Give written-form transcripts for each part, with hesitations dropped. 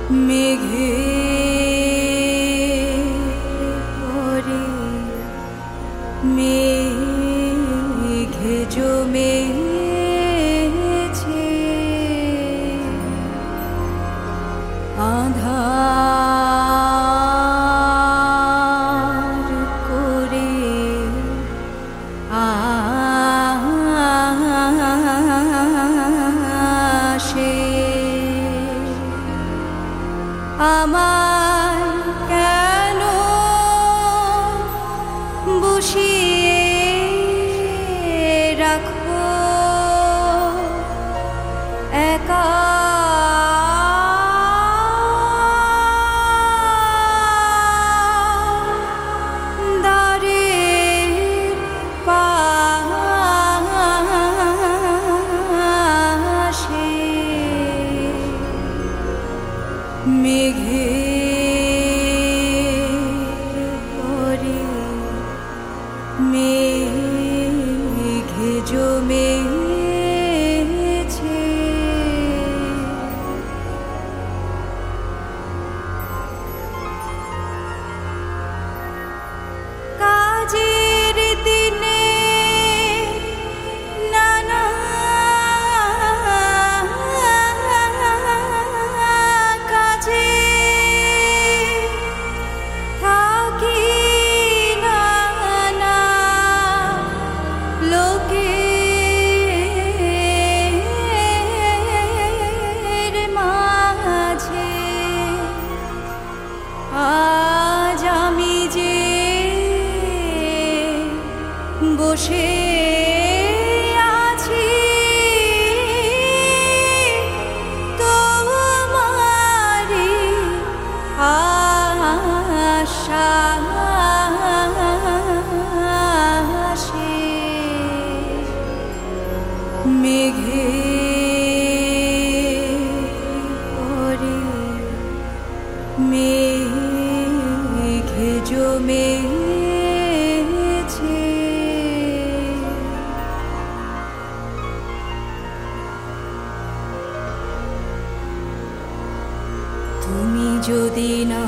মেঘে পরে মেঘে জমেছে আঁধার করে আসে আমায় কেন বসিয়ে রাখো একা দ্বারের পাশে মেঘে পরে মেঘে জমেছে কাজের দিনে নানা কাজে থাকি নানা লোকের মাঝে আজ আমি যে বসে আছি তোমারি আশায় মেঘে পরে মেঘে জমেছে তুমি যদি না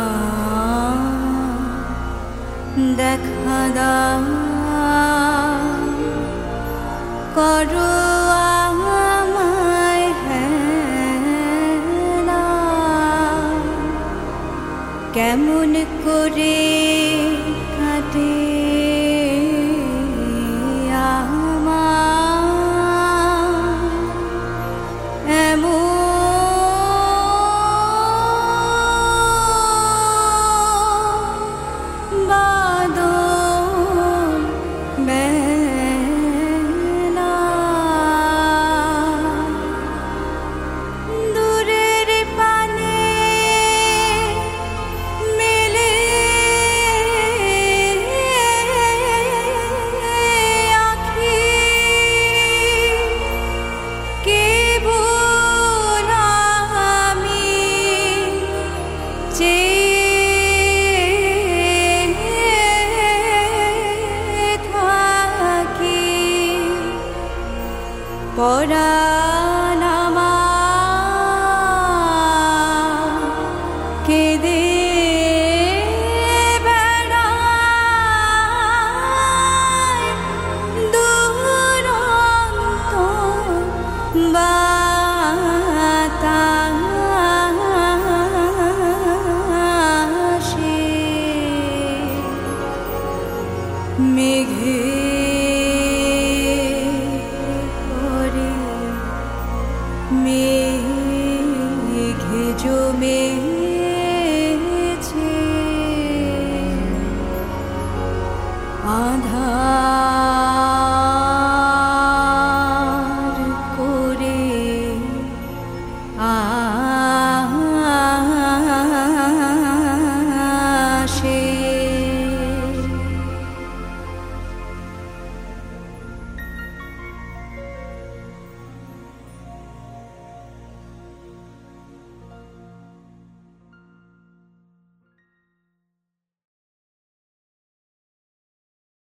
দেখা দাও করো আমায় হেলা কেমন করে কাটে আমার এমন বাদল বেলা দূরের পানে মেলে আঁখি কেবল আমি চেয়ে থাকি পরাণ আমার কেঁদে